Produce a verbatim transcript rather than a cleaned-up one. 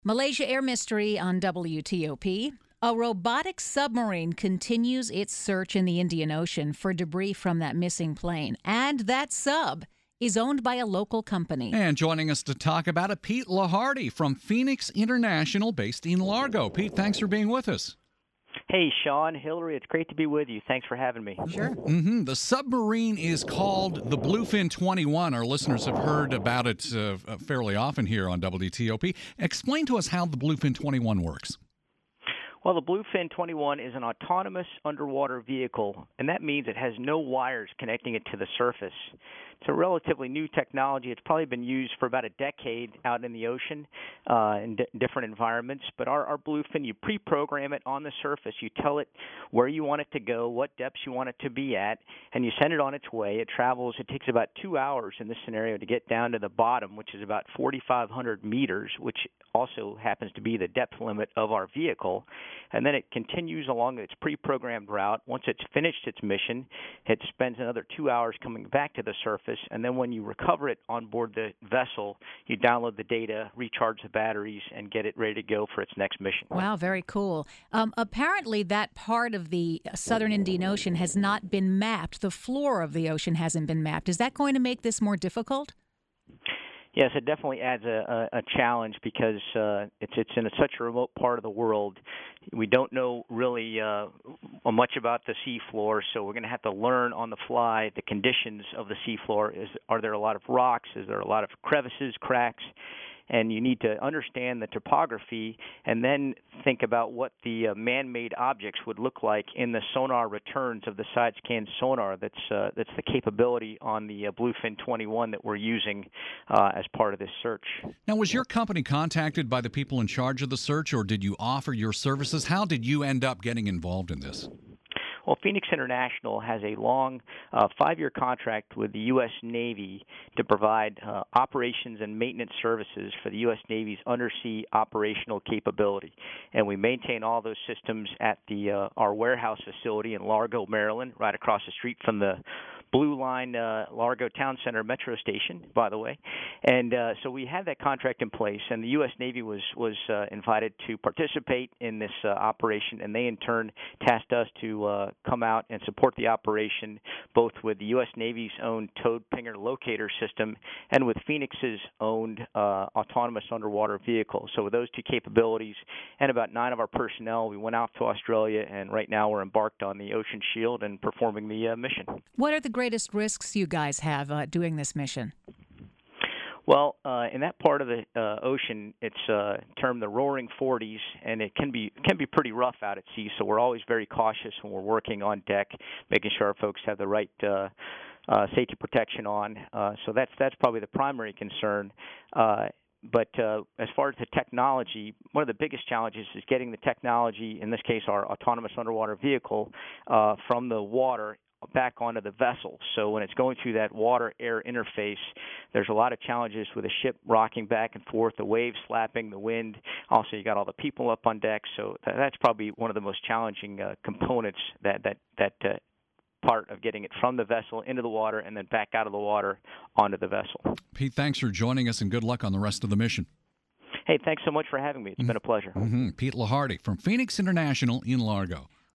Malaysia Air Mystery on W T O P. A robotic submarine continues its search in the Indian Ocean for debris from that missing plane. And that sub is owned by a local company. And joining us to talk about it, Pete Lahardy from Phoenix International, based in Largo. Pete, thanks for being with us. Hey, Sean, Hillary, it's great to be with you. Thanks for having me. Sure. Mm-hmm. The submarine is called the Bluefin twenty-one. Our listeners have heard about it uh, fairly often here on W T O P. Explain to us how the Bluefin twenty-one works. Well, the Bluefin twenty-one is an autonomous underwater vehicle, and that means it has no wires connecting it to the surface. It's a relatively new technology. It's probably been used for about a decade out in the ocean uh, in d- different environments. But our, our Bluefin, you pre-program it on the surface. You tell it where you want it to go, what depths you want it to be at, and you send it on its way. It travels. It takes about two hours in this scenario to get down to the bottom, which is about forty-five hundred meters, which also happens to be the depth limit of our vehicle. And then it continues along its pre-programmed route. Once it's finished its mission, it spends another two hours coming back to the surface. And then when you recover it on board the vessel, you download the data, recharge the batteries, and get it ready to go for its next mission. Wow, very cool. Um, apparently, that part of the southern Indian Ocean has not been mapped. The floor of the ocean hasn't been mapped. Is that going to make this more difficult? Yes, it definitely adds a, a, a challenge because uh, it's it's in a, such a remote part of the world. We don't know really uh, much about the seafloor, so we're going to have to learn on the fly the conditions of the seafloor. Is are there a lot of rocks? Is there a lot of crevices, cracks? And you need to understand the topography and then think about what the uh, man-made objects would look like in the sonar returns of the side scan sonar. That's uh, that's the capability on the uh, Bluefin twenty-one that we're using uh, as part of this search. Now, was your company contacted by the people in charge of the search, or did you offer your services? How did you end up getting involved in this? Well, Phoenix International has a long uh, five-year contract with the U S Navy to provide uh, operations and maintenance services for the U S Navy's undersea operational capability. And we maintain all those systems at the uh, our warehouse facility in Largo, Maryland, right across the street from the Blue Line uh, Largo Town Center Metro Station, by the way. And uh, so we had that contract in place, and the U S Navy was, was uh, invited to participate in this uh, operation, and they in turn tasked us to uh, come out and support the operation both with the U S Navy's own towed pinger locator system and with Phoenix's owned uh, autonomous underwater vehicle. So with those two capabilities and about nine of our personnel, we went out to Australia, and right now we're embarked on the Ocean Shield and performing the uh, mission. What are the greatest risks you guys have uh, doing this mission? Well, uh, in that part of the uh, ocean, it's uh, termed the Roaring Forties, and it can be can be pretty rough out at sea. So we're always very cautious when we're working on deck, making sure our folks have the right uh, uh, safety protection on. Uh, so that's that's probably the primary concern. Uh, But uh, as far as the technology, one of the biggest challenges is getting the technology, in this case our autonomous underwater vehicle, uh, from the water back onto the vessel. So when it's going through that water-air interface, there's a lot of challenges with the ship rocking back and forth, the waves slapping, the wind. Also, you got all the people up on deck. So that's probably one of the most challenging uh, components, that that that uh, part of getting it from the vessel into the water and then back out of the water onto the vessel. Pete, thanks for joining us, and good luck on the rest of the mission. Hey, thanks so much for having me. It's mm-hmm. been a pleasure. Mm-hmm. Pete Lahardy from Phoenix International in Largo.